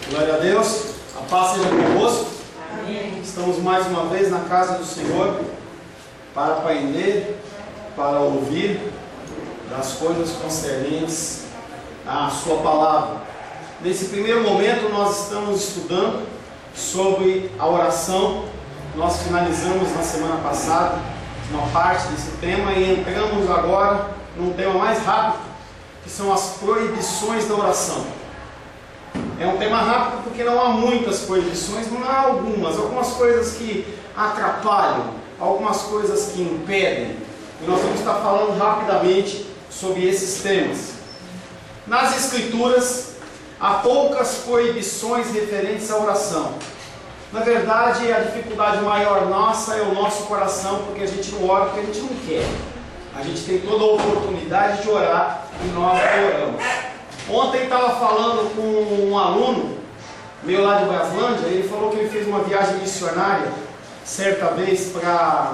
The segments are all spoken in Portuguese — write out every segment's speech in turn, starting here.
Glória a Deus, a paz seja convosco. Amém. Estamos mais uma vez na casa do Senhor para aprender, para ouvir das coisas concernentes à Sua palavra. Nesse primeiro momento nós estamos estudando sobre a oração. Nós finalizamos na semana passada uma parte desse tema e entramos agora num tema mais rápido, que são as proibições da oração. É um tema rápido porque não há muitas proibições, não há algumas coisas que atrapalham, algumas coisas que impedem. E nós vamos estar falando rapidamente sobre esses temas. Nas Escrituras, há poucas proibições referentes à oração. Na verdade, a dificuldade maior nossa é o nosso coração, porque a gente não ora porque a gente não quer. A gente tem toda a oportunidade de orar e nós não oramos. Ontem estava falando com um aluno meu lá de Braslândia. Ele falou que ele fez uma viagem missionária certa vez para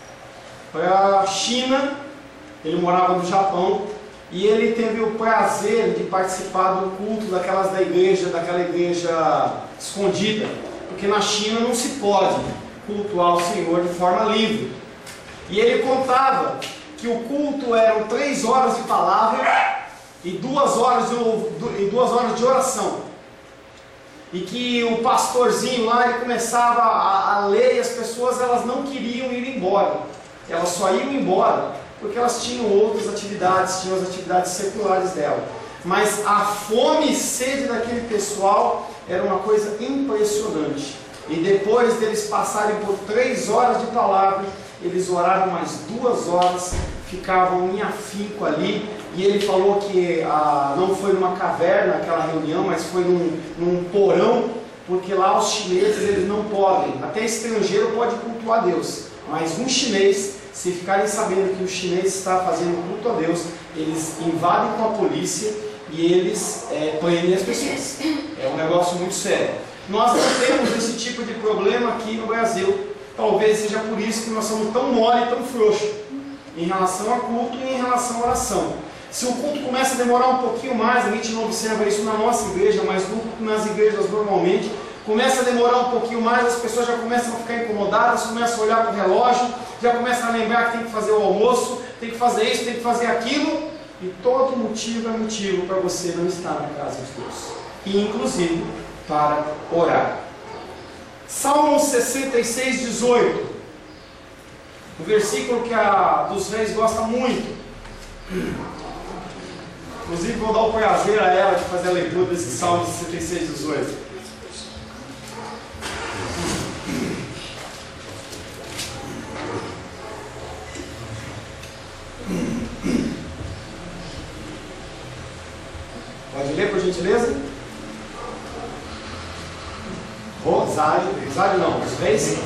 a China. Ele morava no Japão e ele teve o prazer de participar do culto daquela igreja escondida, porque na China não se pode cultuar o Senhor de forma livre. E ele contava que o culto eram 3 horas de palavra e 2 horas de oração, e que o pastorzinho lá ele começava a ler e as pessoas elas não queriam ir embora, elas só iam embora porque elas tinham outras atividades, tinham as atividades seculares dela, mas a fome e sede daquele pessoal era uma coisa impressionante. E depois deles passarem por 3 horas de palavra, eles oraram mais 2 horas, ficavam em afinco ali. E ele falou que não foi numa caverna aquela reunião, mas foi num porão, porque lá os chineses eles não podem, até estrangeiro pode cultuar a Deus, mas um chinês, se ficarem sabendo que o chinês está fazendo culto a Deus, eles invadem com a polícia e eles prendem as pessoas. É um negócio muito sério. Nós não temos esse tipo de problema aqui no Brasil. Talvez seja por isso que nós somos tão mole e tão frouxos em relação a culto e em relação à oração. Se o culto começa a demorar um pouquinho mais, a gente não observa isso na nossa igreja, mas nas igrejas normalmente, começa a demorar um pouquinho mais, as pessoas já começam a ficar incomodadas, começam a olhar para o relógio, já começam a lembrar que tem que fazer o almoço, tem que fazer isso, tem que fazer aquilo, e todo motivo é motivo para você não estar na casa de Deus, e inclusive para orar. Salmo 66, 18, o versículo que a dos reis gosta muito. Inclusive vou dar o prazer a ela de fazer a leitura desse Salmo 66, 18. Pode ler, por gentileza? Rosário não, os reis? Se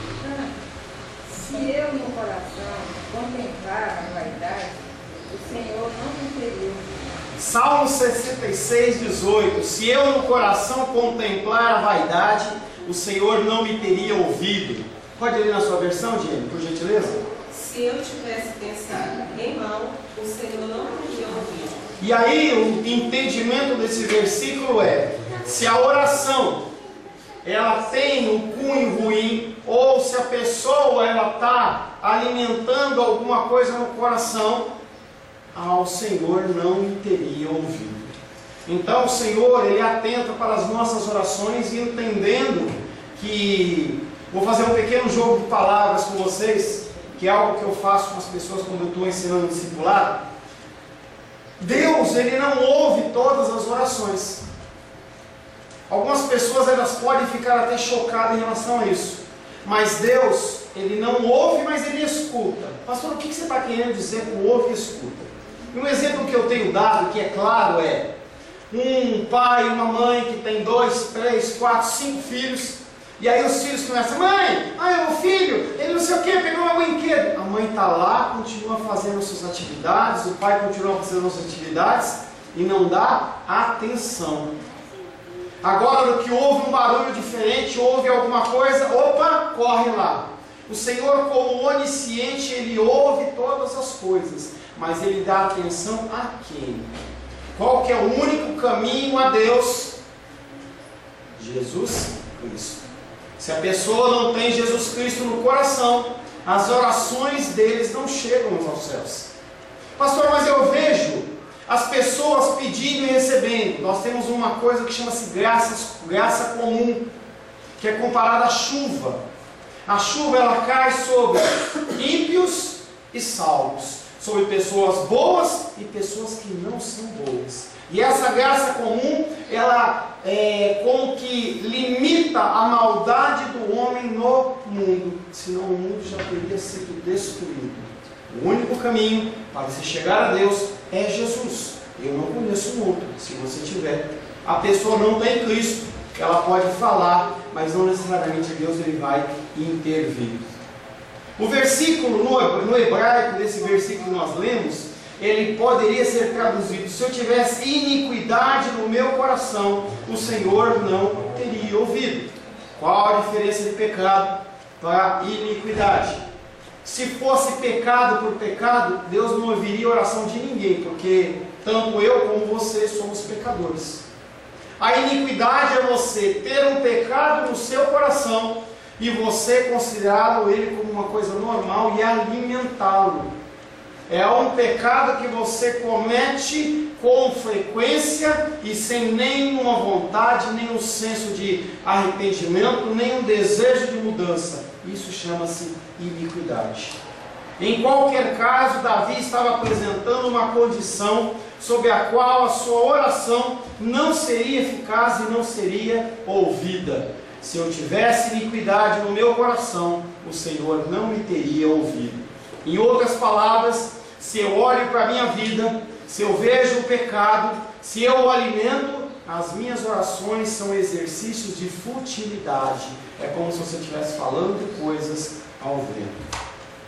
eu no coração contemplar a vaidade, o Senhor não me teria. Salmo 66, 18. Se eu no coração contemplar a vaidade, o Senhor não me teria ouvido. Pode ler na sua versão, Diego, por gentileza? Se eu tivesse pensado em mão, o Senhor não teria ouvido. E aí o entendimento desse versículo é: se a oração ela tem um cunho ruim, ou se a pessoa ela está alimentando alguma coisa no coração, ao Senhor não me teria ouvido. Então o Senhor ele atenta para as nossas orações, e entendendo que vou fazer um pequeno jogo de palavras com vocês, que é algo que eu faço com as pessoas quando eu estou ensinando discipulado. Deus ele não ouve todas as orações. Algumas pessoas elas podem ficar até chocadas em relação a isso, mas Deus ele não ouve, mas ele escuta. Pastor, o que você está querendo dizer com ouve e escuta? E um exemplo que eu tenho dado, que é claro, é um pai e uma mãe que tem 2, 3, 4, 5 filhos, e aí os filhos começam: mãe, o filho, ele não sei o que, pegou meu brinquedo. A mãe está lá, continua fazendo suas atividades, o pai continua fazendo suas atividades, e não dá atenção. Agora, no que houve um barulho diferente, houve alguma coisa, opa, corre lá. O Senhor, como onisciente, ele ouve todas as coisas, mas ele dá atenção a quem? Qual que é o único caminho a Deus? Jesus Cristo. Se a pessoa não tem Jesus Cristo no coração, as orações deles não chegam aos céus. Pastor, mas eu vejo as pessoas pedindo e recebendo. Nós temos uma coisa que chama-se graça comum, que é comparada à chuva. A chuva, ela cai sobre ímpios e salvos, sobre pessoas boas e pessoas que não são boas. E essa graça comum, ela como que limita a maldade do homem no mundo, senão o mundo já teria sido destruído. O único caminho para se chegar a Deus é Jesus. Eu não conheço um outro. Se você tiver, a pessoa não tem Cristo, ela pode falar, mas não necessariamente Deus ele vai intervir. O versículo no hebraico, desse versículo que nós lemos, ele poderia ser traduzido: se eu tivesse iniquidade no meu coração, o Senhor não teria ouvido. Qual a diferença de pecado para iniquidade? Se fosse pecado por pecado, Deus não ouviria a oração de ninguém, porque tanto eu como você somos pecadores. A iniquidade é você ter um pecado no seu coração e você considerá-lo ele como uma coisa normal e alimentá-lo. É um pecado que você comete com frequência e sem nenhuma vontade, nenhum senso de arrependimento, nenhum desejo de mudança. Isso chama-se iniquidade. Em qualquer caso, Davi estava apresentando uma condição sobre a qual a sua oração não seria eficaz e não seria ouvida. Se eu tivesse iniquidade no meu coração, o Senhor não me teria ouvido. Em outras palavras, se eu olho para a minha vida, se eu vejo o pecado, se eu o alimento, as minhas orações são exercícios de futilidade. É como se você estivesse falando coisas ao vento.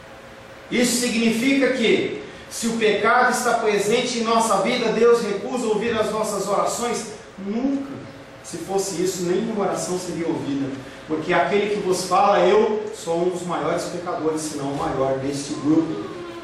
Isso significa que, se o pecado está presente em nossa vida, Deus recusa ouvir as nossas orações? Nunca. Se fosse isso, nenhuma oração seria ouvida. Porque aquele que vos fala, eu sou um dos maiores pecadores, se não o maior deste grupo.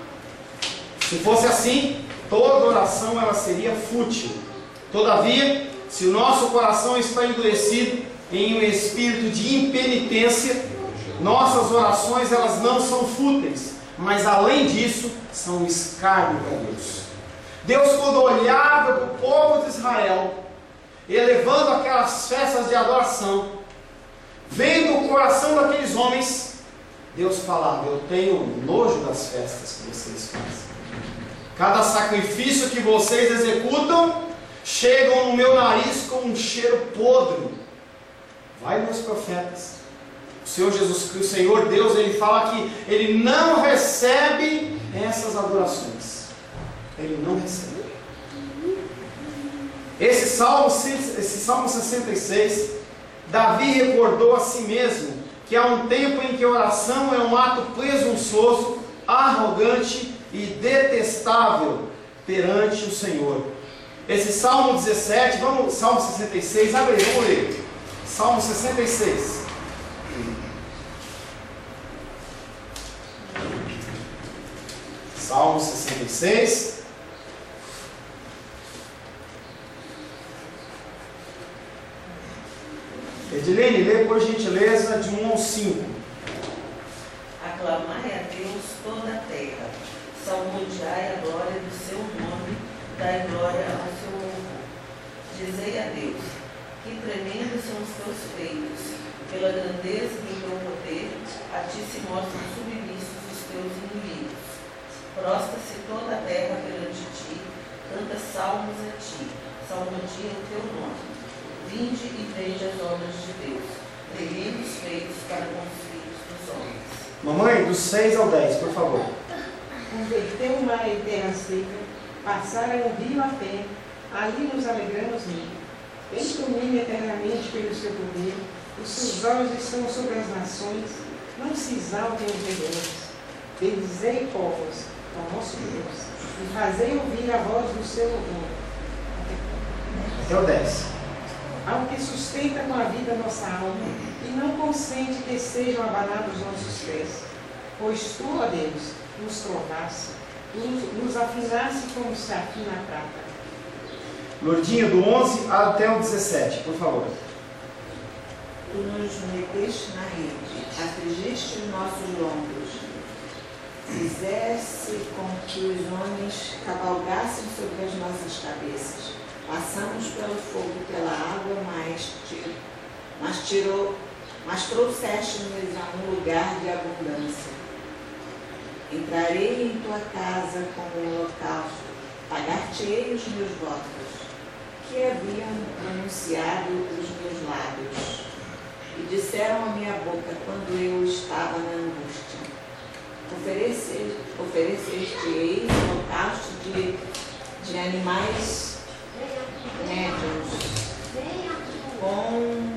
Se fosse assim, toda oração ela seria fútil. Todavia, se o nosso coração está endurecido em um espírito de impenitência, nossas orações elas não são fúteis, mas além disso, são escárnio para Deus. Deus, quando olhava para o povo de Israel, elevando aquelas festas de adoração, vendo o coração daqueles homens, Deus falava: eu tenho nojo das festas que vocês fazem. Cada sacrifício que vocês executam, chegam no meu nariz com um cheiro podre. Vai nos profetas. O Senhor Jesus Cristo, o Senhor Deus, Ele fala que Ele não recebe essas adorações. Ele não recebe. Esse Salmo 66, Davi recordou a si mesmo que há um tempo em que a oração é um ato presunçoso, arrogante e detestável perante o Senhor. Esse Salmo 17, Salmo 66, abre aí, vamos ler. Salmo 66. Salmo 66. Edilene, lê por gentileza de 1 ao 5. Aclamai a Deus toda a terra, salmodiai a glória do seu nome, dai glória ao seu louvor. Dizei a Deus, que tremendos são os teus feitos, pela grandeza do teu poder, a ti se mostram submissos os teus inimigos. Prostra-se toda a terra perante ti, canta salmos a ti, salmodia o teu nome. Vinde e veja as obras de Deus, tremendos feitos para com os filhos dos homens. Mamãe, dos 6 ao 10, por favor. Converteu o mar em terra seca, passaram um rio a pé, ali nos alegramos nele. Tem domínio eternamente pelo seu poder, os seus olhos estão sobre as nações, não se exaltem os rebeldes. Bendizei povos ao nosso Deus, e fazei ouvir a voz do seu louvor. Até o 10. Ao que sustenta com a vida nossa alma, e não consente que sejam abanados nossos pés. Pois tu, ó Deus, nos provaste, nos afinaste como se afina a prata. Lourdinha, do 11 até o 17, por favor. tu nos meteste na rede, afligiste os nossos lombos, fizesse com que os homens cavalgassem sobre as nossas cabeças. Passamos pelo fogo e pela água, mas trouxeste-nos a um lugar de abundância. Entrarei em tua casa com um holocausto, pagar-te-ei os meus votos, que haviam pronunciado os meus lábios, e disseram à minha boca quando eu estava na angústia. Ofereceste-ei holocausto de animais médios, com...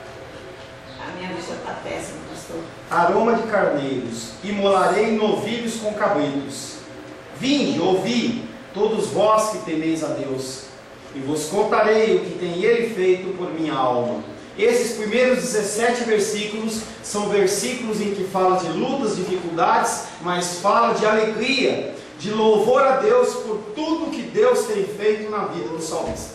A minha vista está péssima, pastor. Aroma de carneiros, imolarei novilhos com cabritos. Vinde, ouvi, todos vós que temeis a Deus, e vos contarei o que tem Ele feito por minha alma. Esses primeiros 17 versículos são versículos em que fala de lutas, dificuldades, mas fala de alegria, de louvor a Deus por tudo que Deus tem feito na vida do salmista.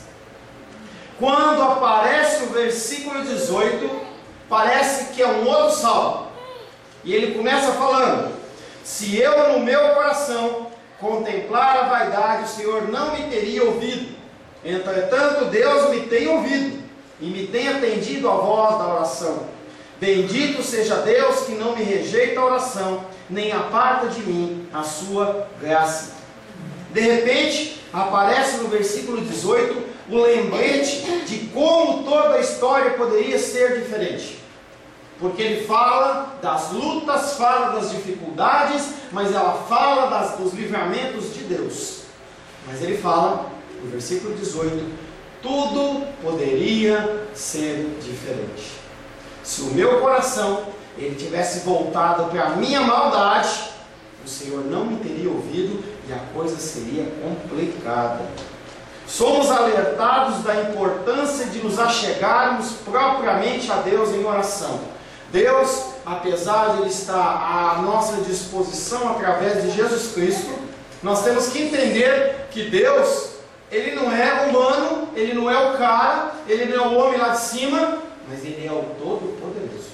Quando aparece o versículo 18, parece que é um outro salmo. E ele começa falando: se eu no meu coração contemplar a vaidade, o Senhor não me teria ouvido. Entretanto, Deus me tem ouvido e me tem atendido à voz da oração. Bendito seja Deus que não me rejeita a oração, nem aparta de mim a sua graça. De repente, aparece no versículo 18 o lembrete de como toda a história poderia ser diferente. Porque ele fala das lutas, fala das dificuldades, mas ela fala dos livramentos de Deus. Mas ele fala, no versículo 18, tudo poderia ser diferente. Se o meu coração ele tivesse voltado para a minha maldade, o Senhor não me teria ouvido e a coisa seria complicada. Somos alertados da importância de nos achegarmos propriamente a Deus em oração. Deus, apesar de Ele estar à nossa disposição através de Jesus Cristo, nós temos que entender que Deus, Ele não é humano, Ele não é o cara, Ele não é o homem lá de cima, mas Ele é o Todo-Poderoso.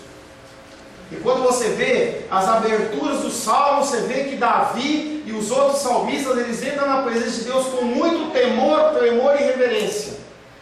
E quando você vê as aberturas do Salmo, você vê que Davi e os outros salmistas, eles entram na presença de Deus com muito temor, tremor e reverência.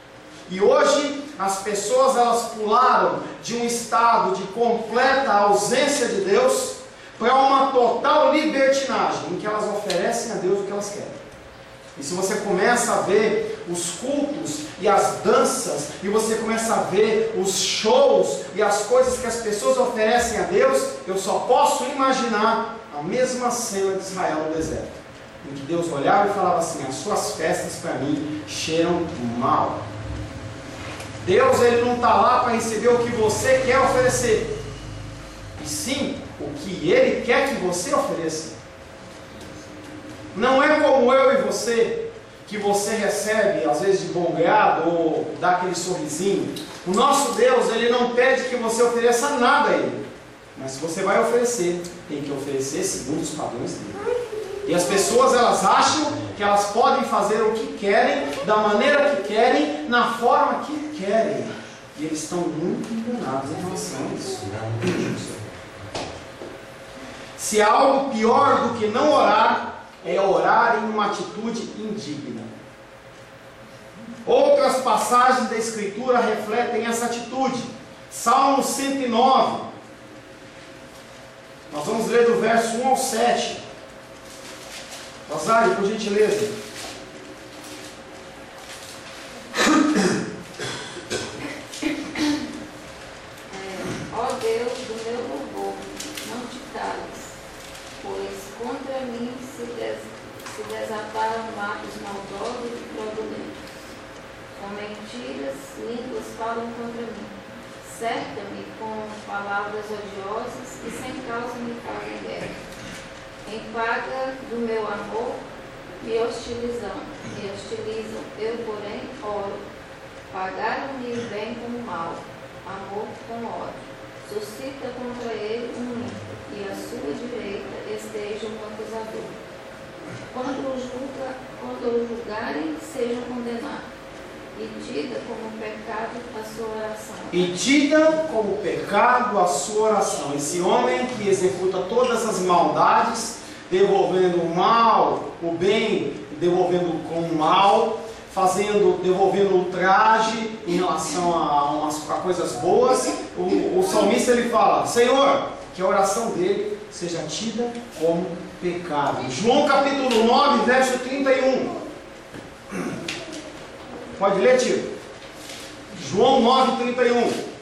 E hoje, as pessoas elas pularam de um estado de completa ausência de Deus para uma total libertinagem, em que elas oferecem a Deus o que elas querem. E se você começa a ver os cultos e as danças, e você começa a ver os shows e as coisas que as pessoas oferecem a Deus, eu só posso imaginar a mesma cena de Israel no deserto, em que Deus olhava e falava assim: as suas festas para mim cheiram mal. Deus ele não está lá para receber o que você quer oferecer, e sim o que Ele quer que você ofereça. Não é como eu e você, que você recebe às vezes de bom grado ou dá aquele sorrisinho. O nosso Deus, Ele não pede que você ofereça nada a Ele, mas se você vai oferecer, tem que oferecer segundo os padrões dele. E as pessoas elas acham que elas podem fazer o que querem, da maneira que querem, na forma que querem, e eles estão muito enganados em relação a isso. Se há algo pior do que não orar, é orar em uma atitude indigna. Outras passagens da Escritura refletem essa atitude. Salmo 109. Nós vamos ler do verso 1 ao 7. Rosário, por gentileza. Ó Deus do meu louvor, não te cales, pois contra mim se desataram matos maldosos e fraudulentos. Com mentiras, línguas falam contra mim. Cerca-me com palavras odiosas e sem causa me fazem guerra. Em paga do meu amor me hostilizam. Eu, porém, oro. Pagaram-me o bem com o mal, amor com ódio. Suscita contra ele um ímpio, e à sua direita esteja um acusador. Quando o julgarem, sejam condenados. e tida como pecado a sua oração. E tida como pecado a sua oração. Esse homem que executa todas as maldades, devolvendo o mal, o bem, devolvendo com o mal, devolvendo ultraje em relação a coisas boas. O salmista ele fala: Senhor, que a oração dele seja tida como pecado. João capítulo 9, verso 31. Pode ler, tio? João 9, 31.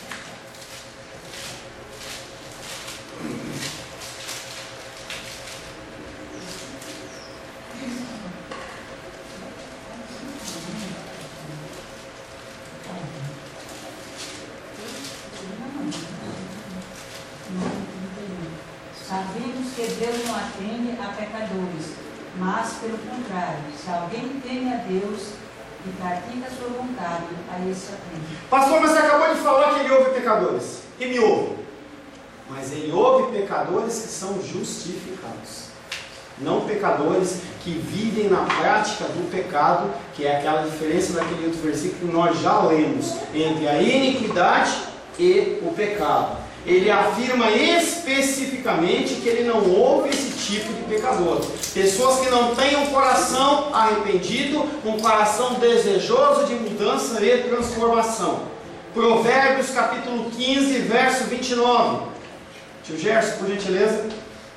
Sabemos que Deus não atende a pecadores, mas, pelo contrário, se alguém teme a Deus e pratica a sua vontade, a esse atende. Pastor, mas você acabou de falar que ele ouve pecadores. E me ouve. Mas ele ouve pecadores que são justificados. Não pecadores que vivem na prática do pecado, que é aquela diferença daquele outro versículo que nós já lemos, entre a iniquidade e o pecado. Ele afirma especificamente que ele não ouve esse tipo de pecador. Pessoas que não têm um coração arrependido, um coração desejoso de mudança e transformação. Provérbios capítulo 15, verso 29. Tio Gerson, por gentileza.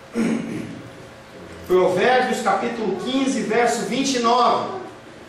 Provérbios capítulo 15, verso 29.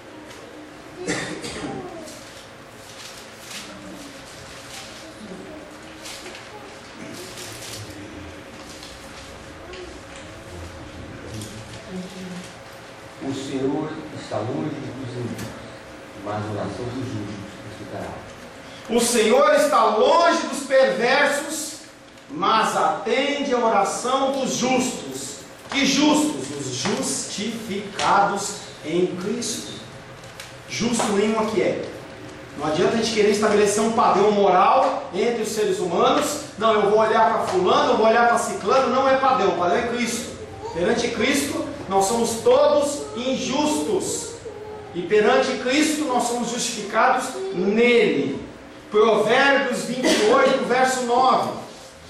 O Senhor está longe dos ímpios, mas a oração dos justos escutará. O Senhor está longe dos perversos, mas atende a oração dos justos. Que justos? Os justificados em Cristo. Justo nenhum aqui é. Não adianta a gente querer estabelecer um padrão moral entre os seres humanos. Não, eu vou olhar para fulano, eu vou olhar para ciclano. Não é padrão, o padrão é Cristo. Perante Cristo, nós somos todos injustos. E perante Cristo, nós somos justificados nele. Provérbios 28, verso 9.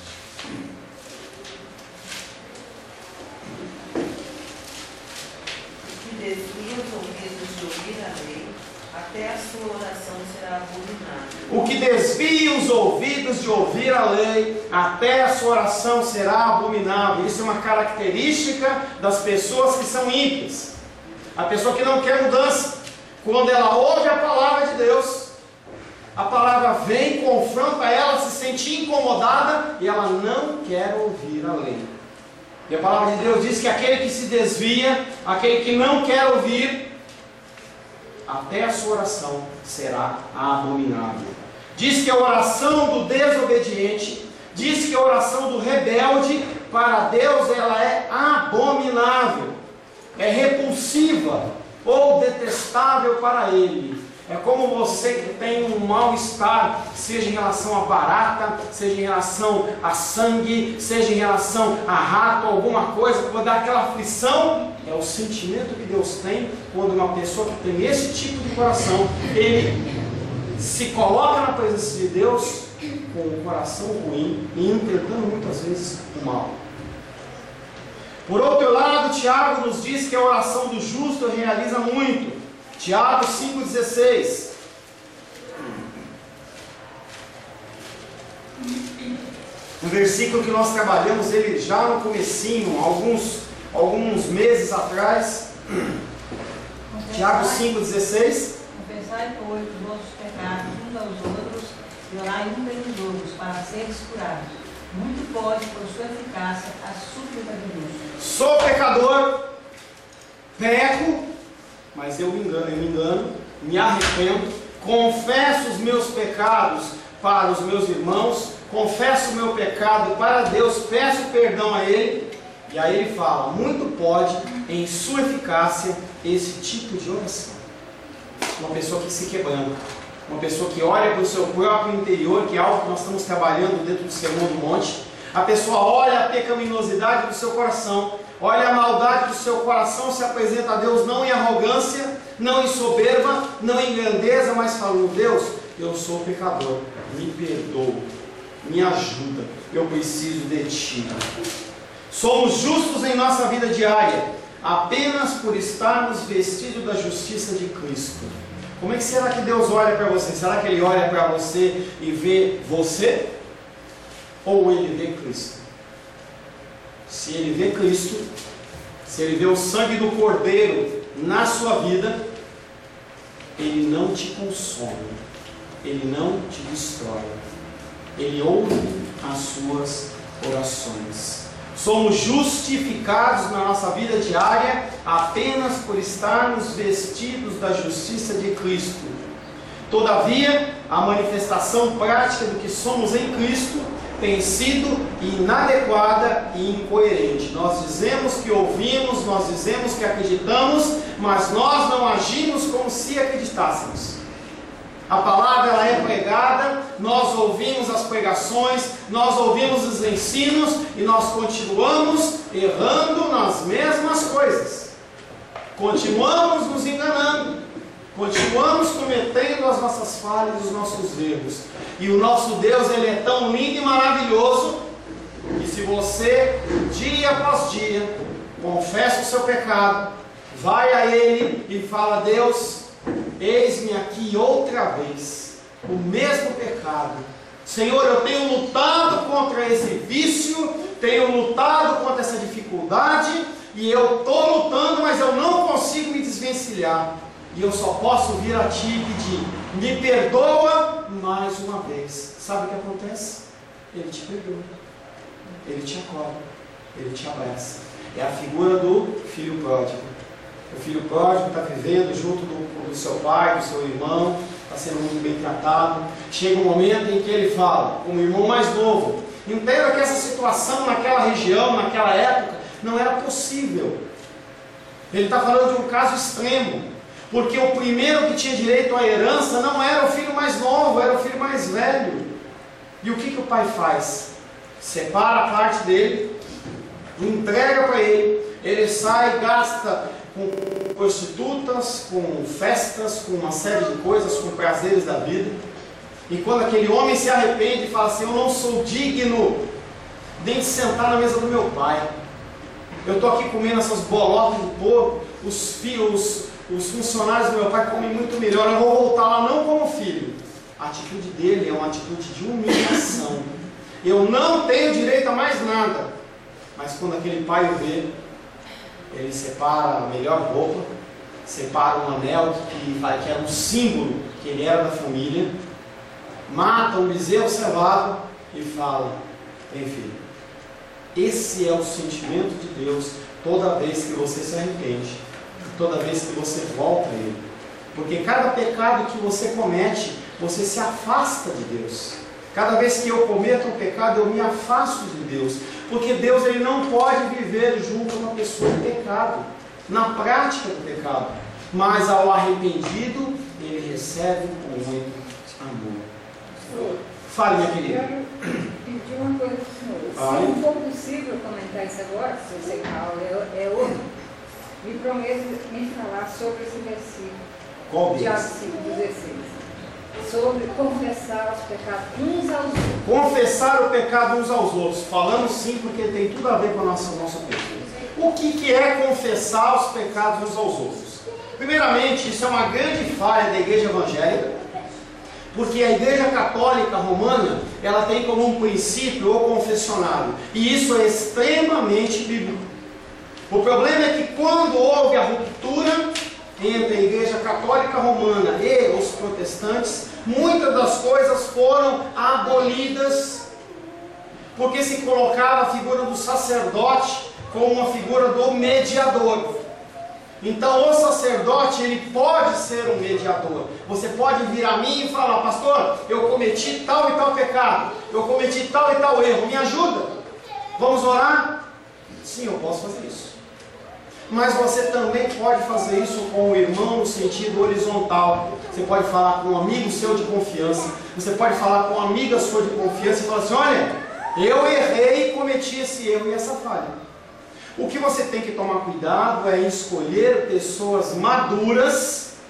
Que desvia os ouvidos de ouvir a lei, até a sua oração será abominável. O que desvia os ouvidos de ouvir a lei, até a sua oração será abominável. Isso é uma característica das pessoas que são ímpias. A pessoa que não quer mudança. Quando ela ouve a palavra de Deus, a palavra vem, confronta ela, se sente incomodada e ela não quer ouvir a lei. E a palavra de Deus diz que aquele que se desvia, aquele que não quer ouvir, até a sua oração será abominável. Diz que a oração do desobediente, diz que a oração do rebelde, para Deus ela é abominável, é repulsiva ou detestável para Ele. É como você que tem um mal-estar, seja em relação a barata, seja em relação a sangue, seja em relação a rato, alguma coisa, quando dá aquela aflição. É o sentimento que Deus tem quando uma pessoa que tem esse tipo de coração, ele se coloca na presença de Deus com o coração ruim e intentando muitas vezes o mal. Por outro lado, Tiago nos diz que a oração do justo realiza muito. Tiago 5,16. Um versículo que nós trabalhamos ele já no comecinho, alguns meses atrás. Tiago 5,16. Confessai, pois, os vossos pecados uns aos outros e orai um pelos outros para seres curados. Muito pode, por sua eficácia, a súplica de Deus. Sou pecador, peco, mas eu me engano, me arrependo, confesso os meus pecados para os meus irmãos, confesso o meu pecado para Deus, peço perdão a Ele, e aí ele fala, muito pode em sua eficácia esse tipo de oração. Uma pessoa que se quebranta, uma pessoa que olha para o seu próprio interior, que é algo que nós estamos trabalhando dentro do Sermão do Monte. A pessoa olha a pecaminosidade do seu coração, olha a maldade do seu coração, se apresenta a Deus não em arrogância, não em soberba, não em grandeza, mas falando: Deus, eu sou pecador, me perdoa, me ajuda, eu preciso de Ti. Somos justos em nossa vida diária, apenas por estarmos vestidos da justiça de Cristo. Como é que será que Deus olha para você? Será que Ele olha para você e vê você? Ou Ele vê Cristo? Se Ele vê Cristo, se Ele vê o sangue do Cordeiro na sua vida, Ele não te consome, Ele não te destrói, Ele ouve as suas orações. Somos justificados na nossa vida diária apenas por estarmos vestidos da justiça de Cristo. Todavia, a manifestação prática do que somos em Cristo tem sido inadequada e incoerente. Nós dizemos que ouvimos, nós dizemos que acreditamos, mas nós não agimos como se acreditássemos. A palavra ela é pregada, nós ouvimos as pregações, nós ouvimos os ensinos e nós continuamos errando nas mesmas coisas. Continuamos nos enganando, continuamos cometendo as nossas falhas e os nossos erros. E o nosso Deus, Ele é tão lindo e maravilhoso, que se você, dia após dia, confessa o seu pecado, vai a Ele e fala: Deus, eis-me aqui outra vez, o mesmo pecado. Senhor, eu tenho lutado contra esse vício, tenho lutado contra essa dificuldade, e eu estou lutando, mas eu não consigo me desvencilhar. E eu só posso vir a Ti e pedir: me perdoa mais uma vez. Sabe o que acontece? Ele te perdoa, Ele te acolhe, Ele te abraça. É a figura do filho pródigo. O filho pródigo está vivendo junto do seu pai, do seu irmão, está sendo muito bem tratado. Chega um momento em que ele fala, como irmão mais novo: entenda que essa situação naquela região, naquela época, não era possível. Ele está falando de um caso extremo, porque o primeiro que tinha direito à herança não era o filho mais novo, era o filho mais velho. E o que o pai faz? Separa a parte dele, entrega para ele, ele sai e gasta com prostitutas, com festas, com uma série de coisas, com prazeres da vida. E quando aquele homem se arrepende e fala assim: eu não sou digno nem de sentar na mesa do meu pai, eu estou aqui comendo essas bolotas de porco, os funcionários do meu pai comem muito melhor, eu vou voltar lá não como filho. A atitude dele é uma atitude de humilhação. Eu não tenho direito a mais nada. Mas quando aquele pai o vê, ele separa a melhor roupa, separa um anel que era um símbolo que ele era da família, mata um bezerro cevado e fala: tem filho. Esse é o sentimento de Deus toda vez que você se arrepende, toda vez que você volta a Ele. Porque cada pecado que você comete, você se afasta de Deus. Cada vez que eu cometo um pecado, eu me afasto de Deus. Porque Deus, Ele não pode viver junto a uma pessoa em pecado, na prática do pecado. Mas ao arrependido, Ele recebe com muito amor. Fale, minha querida. Eu pedi uma coisa para o senhor. Se não for possível comentar isso agora, se eu sei que a aula é outra, me promete me falar sobre esse versículo. Qual de deles? Atos 5:16. Sobre confessar os pecados uns aos outros. Confessar o pecado uns aos outros. Falamos sim, porque tem tudo a ver com a nossa pessoa. O que é confessar os pecados uns aos outros? Primeiramente, isso é uma grande falha da igreja evangélica, porque a igreja católica romana, ela tem como um princípio o confessionário, e isso é extremamente bíblico. O problema é que quando houve a ruptura entre a igreja católica romana e os protestantes, muitas das coisas foram abolidas, porque se colocava a figura do sacerdote como uma figura do mediador. Então o sacerdote, ele pode ser um mediador. Você pode vir a mim e falar: pastor, eu cometi tal e tal pecado, eu cometi tal e tal erro, me ajuda, vamos orar? Sim, eu posso fazer isso. Mas você também pode fazer isso com o irmão no sentido horizontal. Você pode falar com um amigo seu de confiança, você pode falar com uma amiga sua de confiança e falar assim: olha, eu errei e cometi esse erro e essa falha. O que você tem que tomar cuidado é escolher pessoas maduras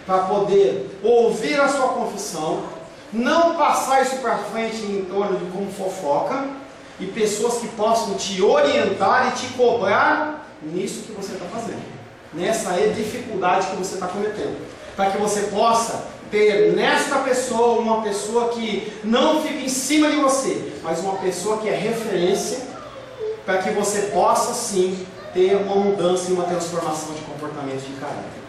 para poder ouvir a sua confissão, não passar isso para frente em torno de como fofoca, e pessoas que possam te orientar e te cobrar nisso que você está fazendo, nessa dificuldade que você está cometendo, para que você possa ter nesta pessoa uma pessoa que não fica em cima de você, mas uma pessoa que é referência, para que você possa sim ter uma mudança e uma transformação de comportamento de caráter.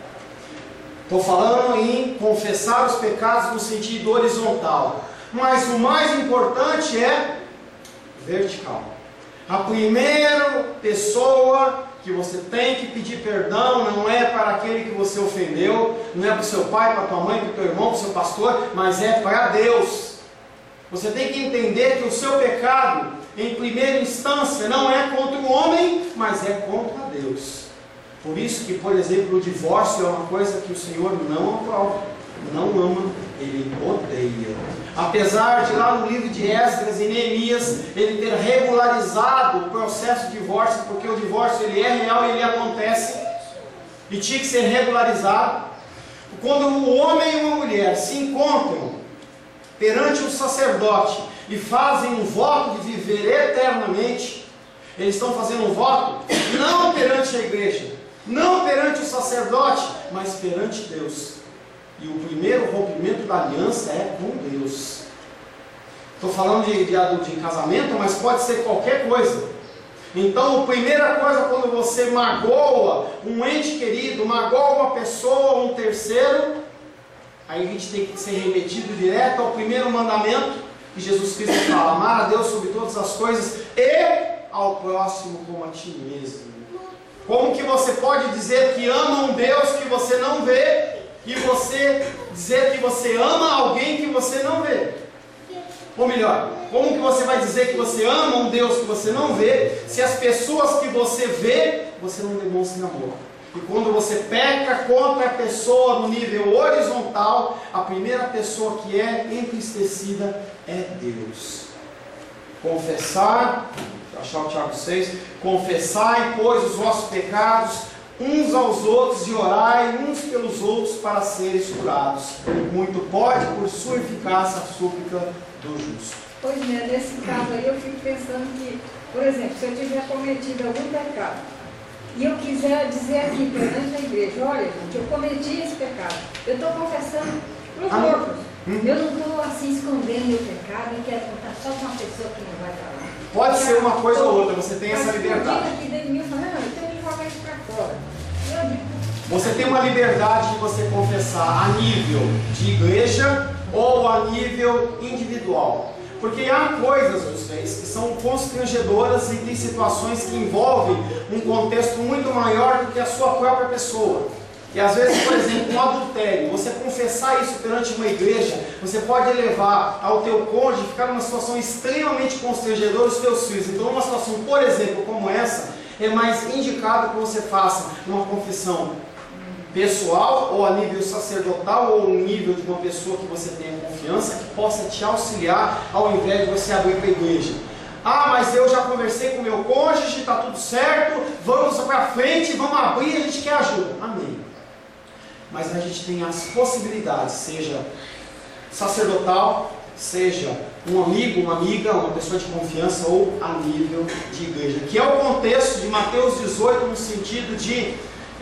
Estou falando em confessar os pecados no sentido horizontal, mas o mais importante é vertical. A primeira pessoa que você tem que pedir perdão não é para aquele que você ofendeu, não é para o seu pai, para a tua mãe, para o teu irmão, para o seu pastor, mas é para Deus. Você tem que entender que o seu pecado, em primeira instância, não é contra o homem, mas é contra Deus. Por isso que, por exemplo, o divórcio é uma coisa que o Senhor não aprova, não ama, Ele odeia. Apesar de lá no livro de Esdras e Neemias, ele ter regularizado o processo de divórcio, porque o divórcio ele é real e ele acontece, e tinha que ser regularizado. Quando um homem e uma mulher se encontram perante um sacerdote e fazem um voto de viver eternamente, eles estão fazendo um voto não perante a igreja, não perante o sacerdote, mas perante Deus. E o primeiro rompimento da aliança é com Deus. Estou falando de casamento, mas pode ser qualquer coisa. Então, a primeira coisa, quando você magoa um ente querido, magoa uma pessoa, um terceiro, aí a gente tem que ser remetido direto ao primeiro mandamento, que Jesus Cristo fala: amar a Deus sobre todas as coisas e ao próximo como a ti mesmo. Como que você pode dizer que ama um Deus que você não vê, e você dizer que você ama alguém que você não vê? Ou melhor, como que você vai dizer que você ama um Deus que você não vê, se as pessoas que você vê, você não demonstra amor? E quando você peca contra a pessoa no nível horizontal, a primeira pessoa que é entristecida é Deus. Confessar, achar o Tiago 6, confessai, pois, os vossos pecados uns aos outros e orai uns pelos outros para seres curados. Muito pode, por sua eficácia, a súplica do justo. Pois é, nesse caso aí eu fico pensando que, por exemplo, se eu tiver cometido algum pecado e eu quiser dizer aqui perante a igreja: olha, gente, eu cometi esse pecado, eu estou confessando para os outros, eu não estou assim escondendo meu pecado, eu quero contar só com uma pessoa que não vai falar. Pode ser uma coisa ou outra, você tem essa liberdade. Aqui dentro de mim, eu falo: não, eu tenho que jogar isso para fora. Você tem uma liberdade de você confessar a nível de igreja ou a nível individual. Porque há coisas, vocês, que são constrangedoras e tem situações que envolvem um contexto muito maior do que a sua própria pessoa. E às vezes, por exemplo, um adultério, você confessar isso perante uma igreja, você pode levar ao teu cônjuge ficar numa situação extremamente constrangedora os teus filhos. Então, numa situação, por exemplo, como essa, é mais indicado que você faça uma confissão pessoal, ou a nível sacerdotal, ou no nível de uma pessoa que você tenha confiança, que possa te auxiliar, ao invés de você abrir para a igreja. Ah, mas eu já conversei com o meu cônjuge, está tudo certo, vamos para frente, vamos abrir, a gente quer ajuda. Amém. Mas a gente tem as possibilidades, seja sacerdotal, seja um amigo, uma amiga, uma pessoa de confiança, ou a nível de igreja, que é o contexto de Mateus 18, no sentido de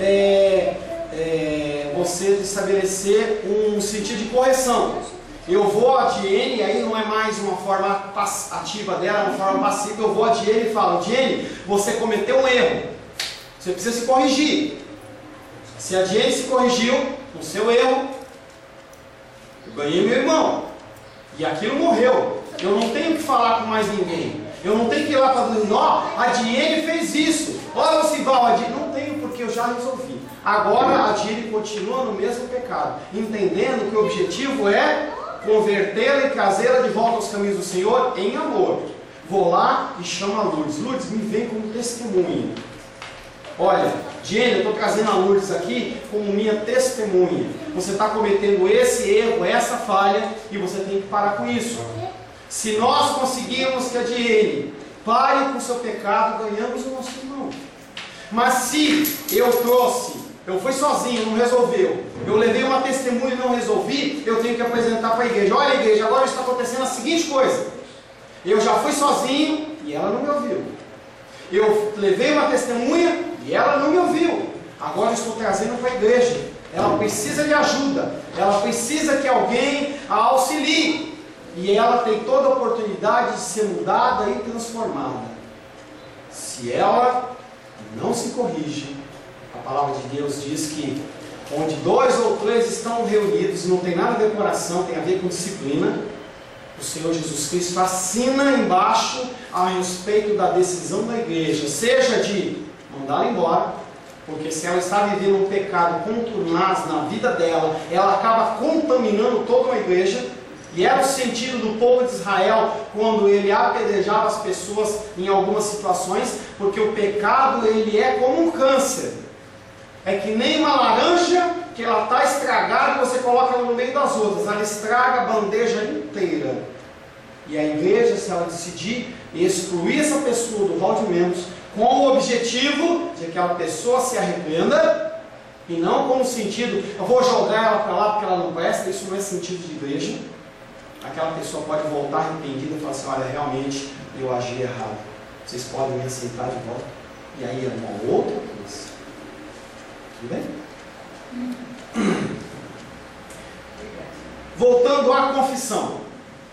você estabelecer um sentido de correção. Eu vou a Diene, aí não é mais uma forma ativa dela, é uma forma passiva. Eu vou a Diene e falo: Diene, você cometeu um erro, você precisa se corrigir. Se a Diene se corrigiu no seu erro, eu ganhei meu irmão, e aquilo morreu. Eu não tenho que falar com mais ninguém, eu não tenho que ir lá para dizer: ó, a Diene fez isso, olha o Sival, a Diene. Não tenho, porque eu já resolvi. Agora a Diene continua no mesmo pecado, entendendo que o objetivo é convertê-la e trazê-la de volta aos caminhos do Senhor em amor. Vou lá e chamo a Lourdes. Lourdes, me vem como testemunha. Olha, Diene, eu estou trazendo a Lourdes aqui como minha testemunha. Você está cometendo esse erro, essa falha, e você tem que parar com isso. Se nós conseguirmos que a Diene pare com o seu pecado, ganhamos o nosso irmão. Mas se eu trouxe Eu fui sozinho, não resolveu. Eu levei uma testemunha e não resolvi, eu tenho que apresentar para a igreja. Olha, igreja, agora está acontecendo a seguinte coisa. Eu já fui sozinho e ela não me ouviu. Eu levei uma testemunha e ela não me ouviu. Agora eu estou trazendo para a igreja. Ela precisa de ajuda. Ela precisa que alguém a auxilie. E ela tem toda a oportunidade de ser mudada e transformada. Se ela não se corrige, a palavra de Deus diz que onde 2 ou 3 estão reunidos, não tem nada a ver com oração, tem a ver com disciplina. O Senhor Jesus Cristo assina embaixo a respeito da decisão da igreja, seja de mandá-la embora, porque se ela está vivendo um pecado contumaz na vida dela, ela acaba contaminando toda a igreja. E era o sentido do povo de Israel quando ele apedrejava as pessoas em algumas situações, porque o pecado ele é como um câncer. É que nem uma laranja que ela está estragada e você coloca ela no meio das outras, ela estraga a bandeja inteira. E a igreja, se ela decidir excluir essa pessoa do hall de membros, com o objetivo de que aquela pessoa se arrependa, e não com o sentido, eu vou jogar ela para lá porque ela não presta, isso não é sentido de igreja. Aquela pessoa pode voltar arrependida e falar assim, olha, realmente eu agi errado, vocês podem me aceitar de volta. E aí é uma outra coisa. Tudo bem? Voltando à confissão.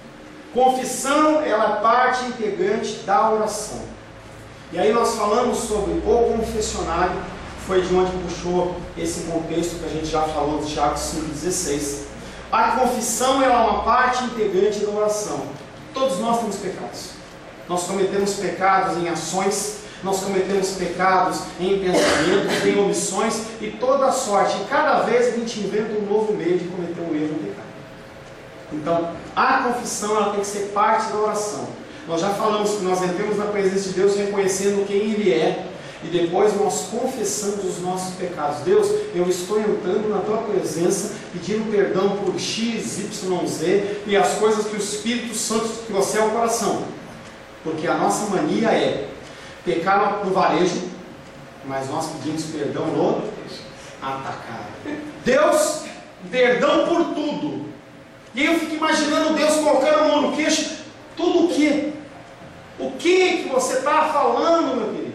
Confissão, ela é parte integrante da oração. E aí nós falamos sobre o confessionário, foi de onde puxou esse contexto que a gente já falou de Tiago 5,16. A confissão ela é uma parte integrante da oração. Todos nós temos pecados. Nós cometemos pecados em ações, nós cometemos pecados em pensamentos, em omissões e toda a sorte. E cada vez a gente inventa um novo meio de cometer um erro, um pecado. Então, a confissão ela tem que ser parte da oração. Nós já falamos que nós entramos na presença de Deus reconhecendo quem Ele é. E depois nós confessamos os nossos pecados. Deus, eu estou entrando na Tua presença, pedindo perdão por X, Y, Z e as coisas que o Espírito Santo trouxe ao coração. Porque a nossa mania é pecar no varejo, mas nós pedimos perdão no atacado. Deus, perdão por tudo. E aí eu fico imaginando Deus colocando a mão no queixo. Tudo o quê? O que você está falando, meu querido?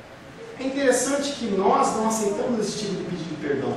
É interessante que nós não aceitamos esse tipo de pedido de perdão.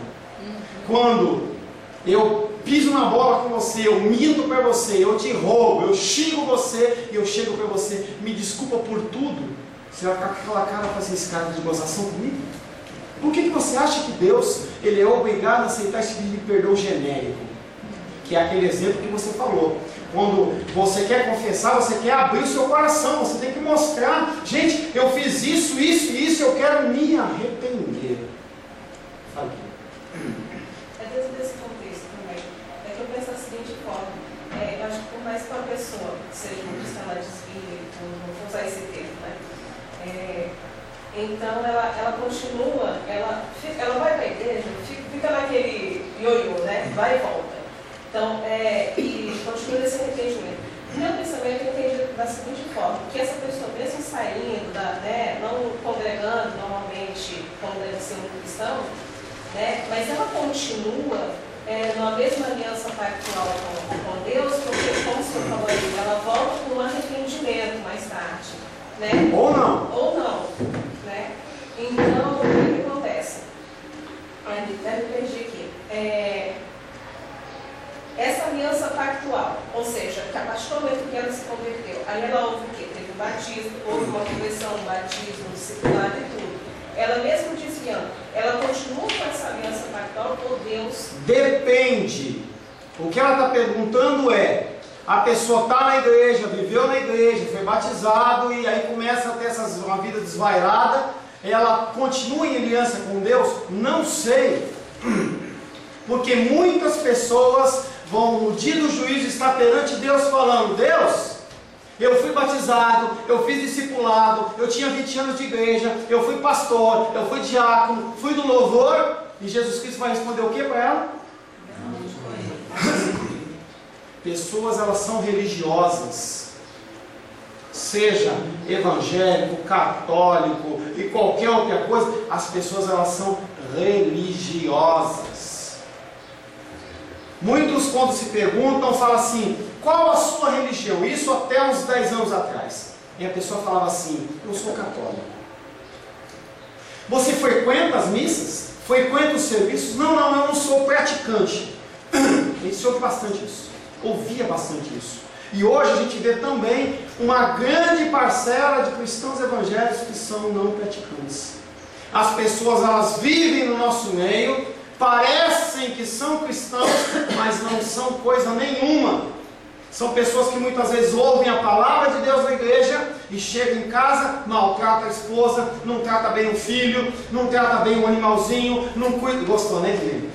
Quando eu piso na bola com você, eu minto para você, eu te roubo, eu xingo você e eu chego para você, me desculpa por tudo, você vai ficar com aquela cara para esse cara de gozação comigo? Por que você acha que Deus ele é obrigado a aceitar esse pedido de perdão genérico? Que é aquele exemplo que você falou. Quando você quer confessar, você quer abrir o seu coração, você tem que mostrar, gente, eu fiz isso, isso e isso, eu quero me arrepender. Fala aqui. É dentro desse contexto também. É que eu penso da seguinte forma, eu acho que por mais que uma pessoa seja um cristão de espírito, vou usar esse termo, né? Então ela continua, ela vai para a igreja, fica naquele ioiô, né? Vai e volta. Então, e continua esse arrependimento. O meu pensamento é entendido da seguinte forma, que essa pessoa, mesmo saindo, não congregando normalmente, como deve ser um cristão, né, mas ela continua numa mesma aliança pactual com Deus, porque, como o senhor falou aí, ela volta com um arrependimento mais tarde. Né? Ou não. Ou não. Né? Então, o que acontece? Deve perder aqui. Essa aliança pactual, ou seja, que a partir do momento que ela se converteu, aí ela houve o quê? Teve um batismo, houve uma conversão, um batismo, um discipulado e tudo. Ela mesmo desviando, ela continua com essa aliança pactual por Deus? Depende. O que ela está perguntando é, a pessoa está na igreja, viveu na igreja, foi batizado e aí começa a ter uma vida desvairada, ela continua em aliança com Deus? Não sei. Porque muitas pessoas vão no dia do juízo estar perante Deus falando, Deus, eu fui batizado, eu fiz discipulado, eu tinha 20 anos de igreja, eu fui pastor, eu fui diácono, fui do louvor, e Jesus Cristo vai responder o que para ela? Pessoas, elas são religiosas, seja evangélico, católico e qualquer outra coisa, as pessoas elas são religiosas. Muitos, quando se perguntam, falam assim: qual a sua religião? Isso até uns 10 anos atrás. E a pessoa falava assim: eu sou católico. Você frequenta as missas? Frequenta os serviços? Não, eu não sou praticante. Ele ouve bastante isso. Ouvia bastante isso. E hoje a gente vê também uma grande parcela de cristãos evangélicos que são não praticantes. As pessoas, elas vivem no nosso meio, parecem que são cristãos, mas não são coisa nenhuma. São pessoas que muitas vezes ouvem a palavra de Deus na igreja e chegam em casa, maltrata a esposa, não trata bem o filho, não trata bem o animalzinho, não cuida. Gostou, né, Guilherme?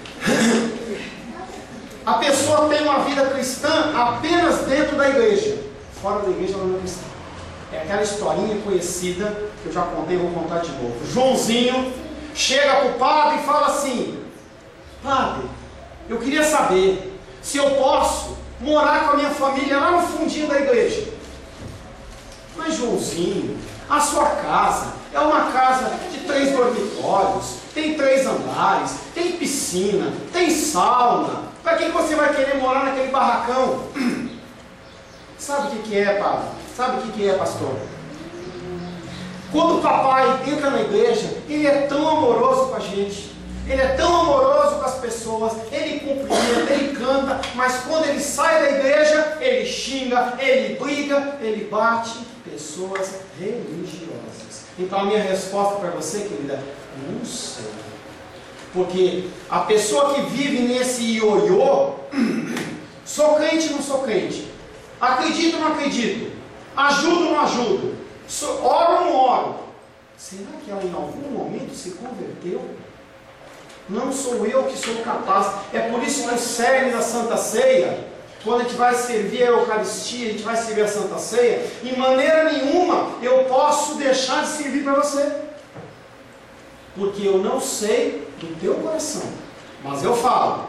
A pessoa tem uma vida cristã apenas dentro da igreja. Fora da igreja ela não é cristã. É aquela historinha conhecida que eu já contei, vou contar de novo. Joãozinho chega para o padre e fala assim: padre, eu queria saber se eu posso morar com a minha família lá no fundinho da igreja. Mas Joãozinho, a sua casa é uma casa de 3 dormitórios, tem 3 andares, tem piscina, tem sauna. Para que você vai querer morar naquele barracão? Sabe o que é, padre? Sabe o que é, pastor? Quando o papai entra na igreja, ele é tão amoroso com a gente, ele é tão amoroso com as pessoas, ele cumprimenta, ele canta, mas quando ele sai da igreja, ele xinga, ele briga, ele bate. Pessoas religiosas. Então a minha resposta para você, querida, não sei. Porque a pessoa que vive nesse ioiô, sou crente ou não sou crente? Acredito ou não acredito? Ajudo ou não ajudo? Oro ou não oro? Será que ela em algum momento se converteu? Não sou eu que sou capaz. É por isso que o cerne da Santa Ceia, quando a gente vai servir a Eucaristia, a gente vai servir a Santa Ceia, em maneira nenhuma eu posso deixar de servir para você. Porque eu não sei do teu coração. Mas eu falo: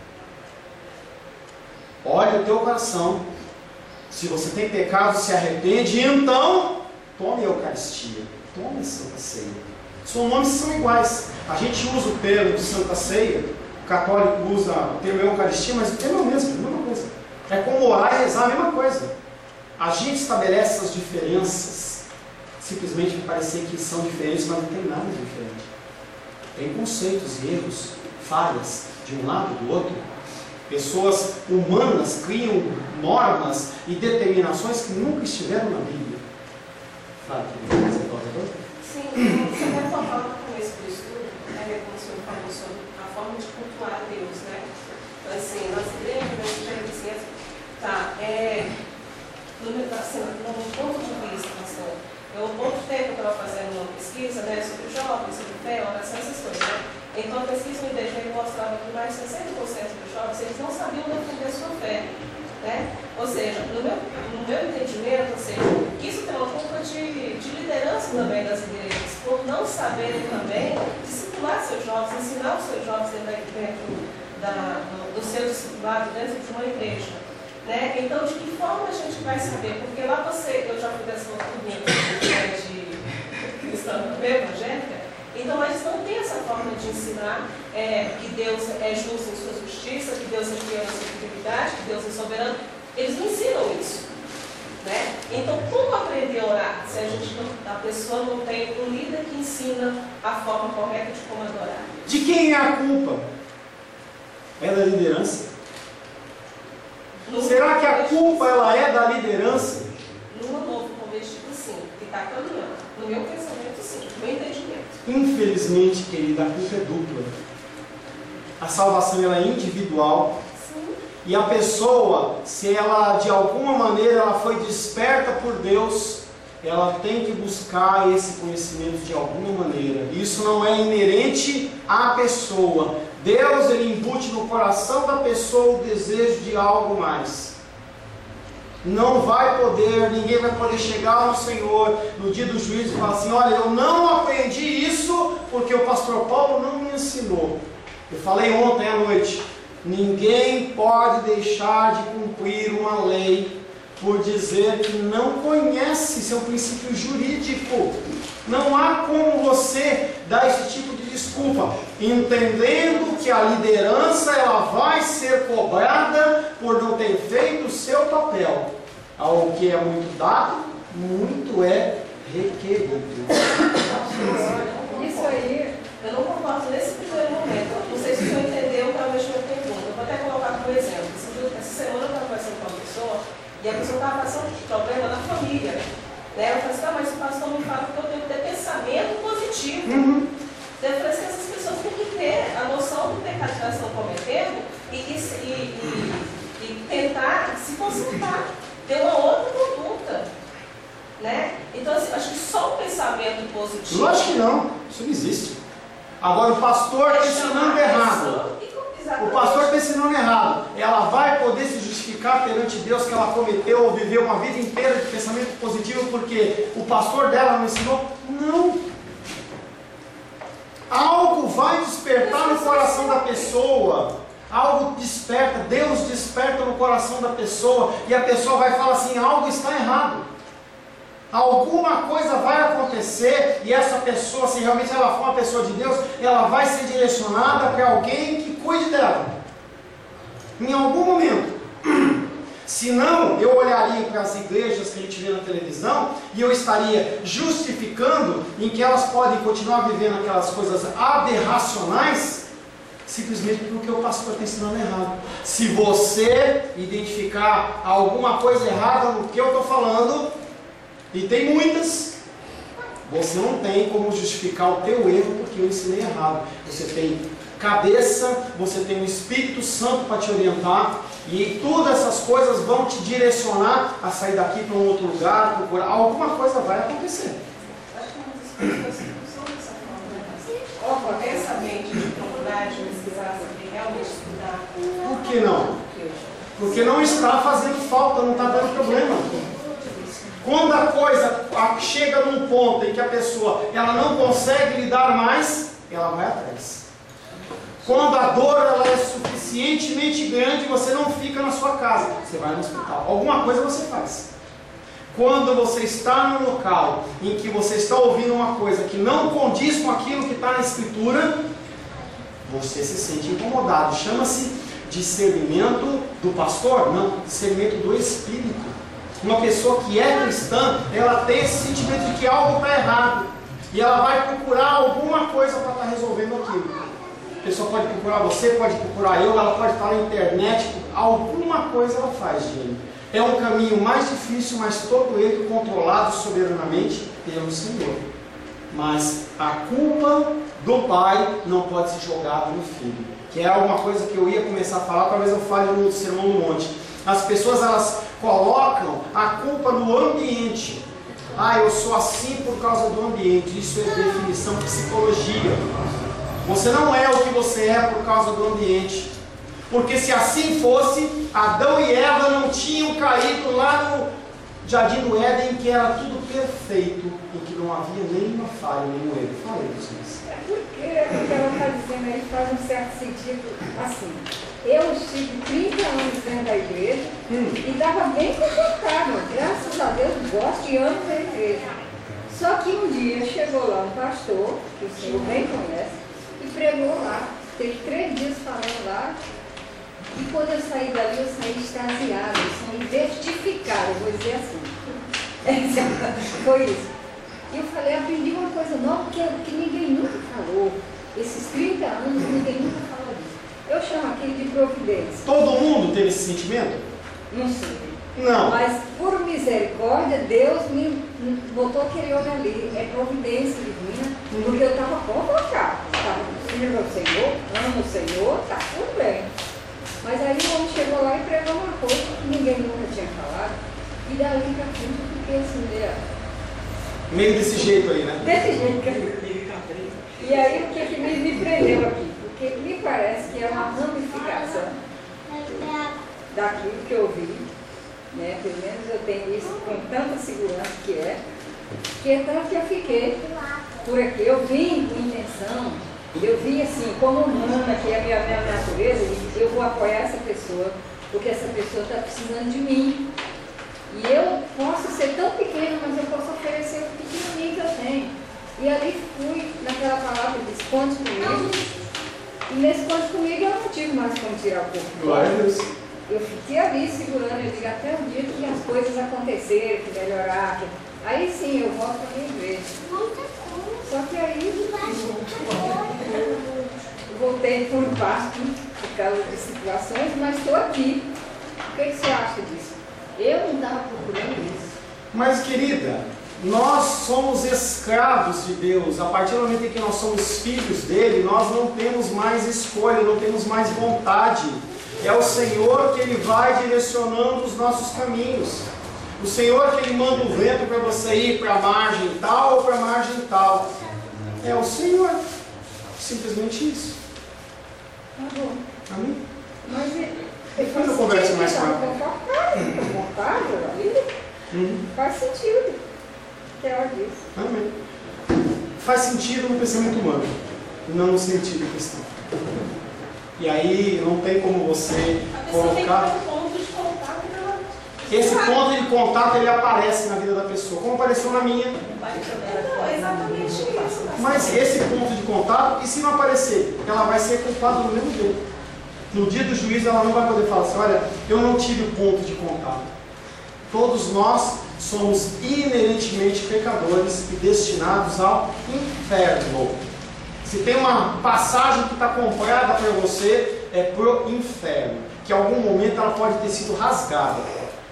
olha o teu coração. Se você tem pecado, se arrepende, então tome a Eucaristia, tome a Santa Ceia. Os nomes são iguais. A gente usa o termo de Santa Ceia, o católico usa o termo Eucaristia, mas o termo é o mesmo, a mesma coisa. É como orar e rezar, a mesma coisa. A gente estabelece essas diferenças simplesmente para parecer que são diferentes, mas não tem nada de diferente. Tem conceitos, erros, falhas de um lado e do outro. Pessoas humanas criam normas e determinações que nunca estiveram na Bíblia. Fala, você pode. Sim, você até falou no começo do estudo, né, quando o senhor falou sobre a forma de cultuar a Deus, né? Então, assim, nossa igreja, no ponto de vista, pastor, eu há pouco tempo estava fazendo uma pesquisa, né, sobre jovens, sobre fé, oração, essas coisas, né? Então a pesquisa no IBGE mostrava que mais de 60% dos jovens, eles não sabiam defender sua fé, né? Ou seja, no meu entendimento, ou seja, isso tem uma culpa de liderança também das igrejas, por não saberem também discipular seus jovens, ensinar os seus jovens dentro do seu discipulado, dentro de uma igreja. Né? Então, de que forma a gente vai saber? Porque lá eu já fui dessa turminha de cristã evangélica, então eles não têm essa forma de ensinar que Deus é justo em sua justiça, que Deus é fiel na sua fidelidade, que Deus é soberano. Eles não ensinam isso. Né? Então, como aprender a orar se a pessoa não tem um líder que ensina a forma correta de como adorar? De quem é a culpa? É da liderança? Será que a culpa ela é da liderança? No novo convertido, sim, que está caminhando. No meu pensamento, sim, no meu entendimento. Infelizmente, querida, a culpa é dupla. A salvação ela é individual. Sim. E a pessoa, se ela de alguma maneira ela foi desperta por Deus, ela tem que buscar esse conhecimento de alguma maneira. Isso não é inerente à pessoa. Deus, ele embute no coração da pessoa o desejo de algo mais. Não vai poder, ninguém vai poder chegar no Senhor no dia do juízo e falar assim: olha, eu não aprendi isso porque o pastor Paulo não me ensinou. Eu falei ontem à noite, ninguém pode deixar de cumprir uma lei por dizer que não conhece seu princípio jurídico. Não há como você dar esse tipo de desculpa, entendendo que a liderança ela vai ser cobrada por não ter feito o seu papel. Ao que é muito dado, muito é requerido. Isso aí, eu não concordo nesse primeiro momento. Não sei se o senhor entendeu, talvez eu pergunta. Eu vou até colocar como exemplo. Essa semana eu estava conversando com uma pessoa e a pessoa estava passando um problema na família. Né? Eu falei assim, mas o pastor me fala que eu tenho que ter pensamento positivo. Eu falei assim, essas pessoas têm que ter a noção do pecado que elas estão cometendo e tentar se consertar, ter uma outra conduta. Né? Então, assim, acho que só o pensamento positivo... Lógico que não, isso não existe. Agora, o pastor está ensinando errado. O pastor está ensinando errado. Ela vai poder se justificar perante Deus que ela cometeu ou viveu uma vida inteira de pensamento positivo porque o pastor dela não ensinou? Não. Algo vai despertar no coração da pessoa. Algo desperta, Deus desperta no coração da pessoa e a pessoa vai falar assim, algo está errado. Alguma coisa vai acontecer e essa pessoa, se realmente ela for uma pessoa de Deus, ela vai ser direcionada para alguém que cuide dela. Em algum momento. Se não, eu olharia para as igrejas que a gente vê na televisão e eu estaria justificando em que elas podem continuar vivendo aquelas coisas aberracionais simplesmente porque o pastor está ensinando errado. Se você identificar alguma coisa errada no que eu estou falando, e tem muitas, você não tem como justificar o teu erro porque eu ensinei errado. Você tem cabeça, você tem o Espírito Santo para te orientar, e todas essas coisas vão te direcionar a sair daqui para um outro lugar, procurar. Alguma coisa vai acontecer. Acho que uma das pessoas não são dessa forma, né? Essa mente de procurar, de pesquisar, de realmente estudar. Por que não? Porque não está fazendo falta, não está dando problema. Quando a coisa chega num ponto em que a pessoa ela não consegue lidar mais, ela vai atrás. Quando a dor ela é suficientemente grande, você não fica na sua casa, você vai no hospital. Alguma coisa você faz. Quando você está num local em que você está ouvindo uma coisa que não condiz com aquilo que está na Escritura, você se sente incomodado. Chama-se discernimento do pastor? Não, discernimento do Espírito. Uma pessoa que é cristã, ela tem esse sentimento de que algo está errado. E ela vai procurar alguma coisa para estar resolvendo aquilo. A pessoa pode procurar você, pode procurar eu, ela pode estar na internet. Alguma coisa ela faz, gente. É um caminho mais difícil, mas todo ele controlado soberanamente pelo Senhor. Mas a culpa do pai não pode ser jogada no filho. Que é alguma coisa que eu ia começar a falar, talvez eu fale no Sermão do Monte. As pessoas elas colocam a culpa no ambiente. Eu sou assim por causa do ambiente. Isso é definição de psicologia. Você não é o que você é por causa do ambiente. Porque se assim fosse, Adão e Eva não tinham caído lá no Jardim do Éden, que era tudo perfeito, em que não havia nenhuma falha, nenhum erro. Fala aí, vocês. porque o que ela está dizendo aí faz um certo sentido assim. Eu estive 30 anos dentro da igreja e estava bem confortável. Graças a Deus, gosto e amo da igreja. Só que um dia chegou lá um pastor, que o senhor bem conhece, e pregou lá. Teve 3 dias falando lá. E quando eu saí dali, eu saí extasiada, eu saí vertificada, vou dizer assim. Foi isso. E eu falei, aprendi uma coisa nova que ninguém nunca falou. Esses 30 anos, ninguém nunca falou disso. Eu chamo aquilo de providência. Todo mundo teve esse sentimento? Não sei. Não. Mas por misericórdia, Deus me botou aquele olho ali. É providência divina, porque eu estava confortável. Estava firme ao Senhor, amo o Senhor, está tudo bem. Mas aí o homem chegou lá e pregou uma coisa que ninguém nunca tinha falado. E dali para frente eu fiquei assim, meio desse jeito aí, né? desse jeito. E aí o que me prendeu aqui? Porque me parece que é uma ramificação daquilo que eu vi, né? Pelo menos eu tenho isso com tanta segurança que é tanto que eu fiquei por aqui. Eu vim com intenção, eu vim assim, como humana, que é a minha natureza, eu vou apoiar essa pessoa, porque essa pessoa está precisando de mim. mais como tirar o corpo Glória a fora. Deus. Eu fiquei ali segurando, eu digo, até o dia que as coisas acontecerem, que melhorar. Aí sim, eu volto para a minha igreja. Só que aí eu voltei por baixo, por causa de situações, mas estou aqui. O que você acha disso? Eu não estava procurando isso. Mas, querida, nós somos escravos de Deus. A partir do momento em que nós somos filhos dele, nós não temos mais escolha, não temos mais vontade. É o Senhor que Ele vai direcionando os nossos caminhos. O Senhor que Ele manda o vento para você ir para a margem tal ou para a margem tal. É o Senhor. Simplesmente isso. Tá bom. Amém? Mas Depois eu converso mais com ela. Confortável ali. Faz sentido. Que ela disse. Amém. Faz sentido no pensamento humano, não no sentido cristão. E aí não tem como você A pessoa tem que ter colocar. um ponto de contato dela. Esse ponto de contato ele aparece na vida da pessoa, como apareceu na minha. Então, é exatamente isso. Mas esse ponto de contato, e se não aparecer, ela vai ser culpada do mesmo jeito. No dia do juízo ela não vai poder falar assim, olha, eu não tive ponto de contato. Todos nós somos inerentemente pecadores e destinados ao inferno. Se tem uma passagem que está comprada para você, é pro inferno. Que em algum momento ela pode ter sido rasgada.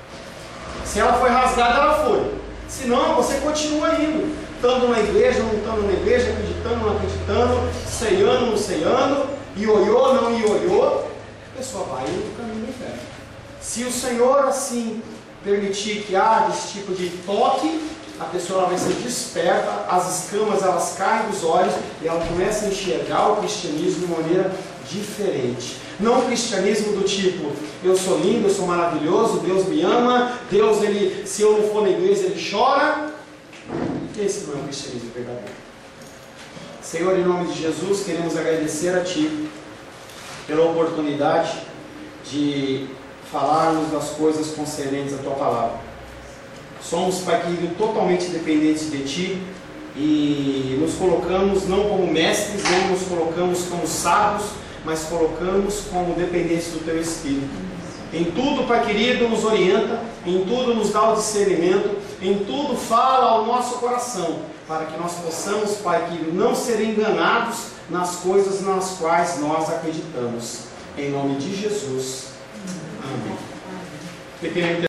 Se ela foi rasgada, ela foi. Se não, você continua indo. Estando na igreja, não estando na igreja, acreditando, não acreditando, ceiando, não ceiando, ioiô, não ioiô, a pessoa vai indo no caminho do inferno. Se o Senhor assim permitir que haja esse tipo de toque, a pessoa ela vai ser desperta, as escamas elas caem dos olhos e ela começa a enxergar o cristianismo de uma maneira diferente. Não o cristianismo do tipo, eu sou lindo, eu sou maravilhoso, Deus me ama, Deus, ele, se eu não for na igreja, ele chora. Esse não é o cristianismo verdadeiro. Senhor, em nome de Jesus, queremos agradecer a Ti pela oportunidade de falarmos das coisas concernentes à Tua Palavra. Somos, Pai querido, totalmente dependentes de Ti e nos colocamos não como mestres, não nos colocamos como sábios, mas colocamos como dependentes do Teu Espírito. Em tudo, Pai querido, nos orienta, em tudo nos dá o discernimento, em tudo fala ao nosso coração, para que nós possamos, Pai querido, não ser enganados nas coisas nas quais nós acreditamos. Em nome de Jesus. Amém.